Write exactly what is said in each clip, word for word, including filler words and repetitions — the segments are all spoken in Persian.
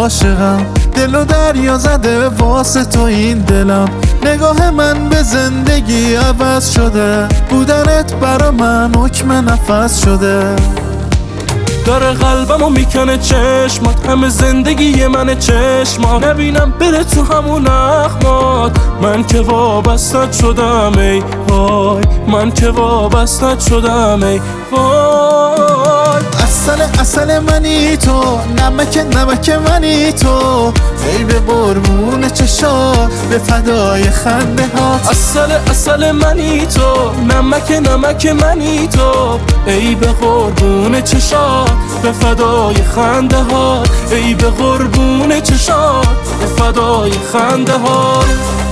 عاشقم، دل و دریا زده واسه تو این دلم. نگاه من به زندگی عوض شده، بودنت برا من حکم نفس شده. داره قلبمو میکنه چشمات، همه زندگی منه چشمات. نبینم بره تو همون اخمات، من که وابستت شدم ای وای، من که وابستت شدم ای وای. اصل اصل منی تو، نمک نمک منی تو، ای به قربون چشات به فدای خنده هات. اصل اصل منی تو، نمک نمک منی تو، ای به قربون چشات به فدای خنده هات، ای به قربون چشات به فدای خنده هات.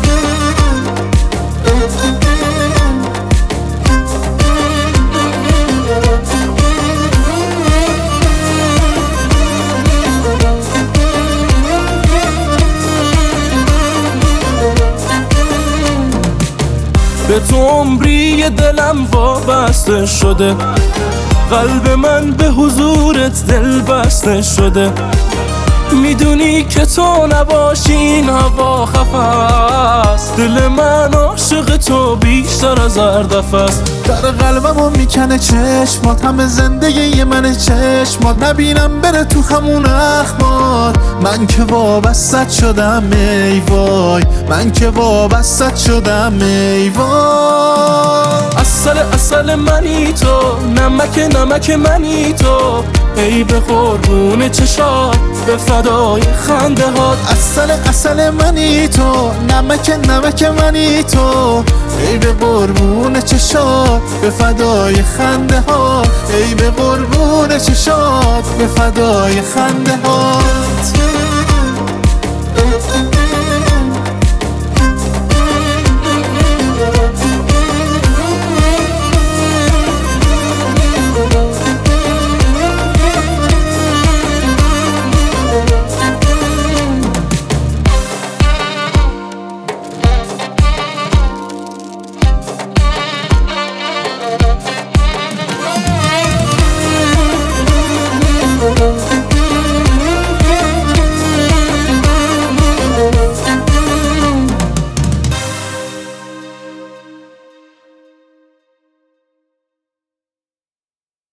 به تو عمری دلم وابسته شده، قلب من به حضورت دل بسته شده. میدونی که تو نباشی این هوا خفه است، دل من عاشق تو بیشتر از هر دفعه است. در قلبمو میکنه چشمات، همه زندگی من چشمات. نبینم بره تو همون اخمات، من که وابستت شدم ای وای، من که وابستت شدم ای وای. اصل اصل منی تو، نمک نمک منی تو، ای به قربون چشات به فدای خنده هات. اصل اصل منی تو، نمک نمک منی تو، ای به قربون چشات به فدای خنده ها، ای به قربون چشات به فدای خنده ها.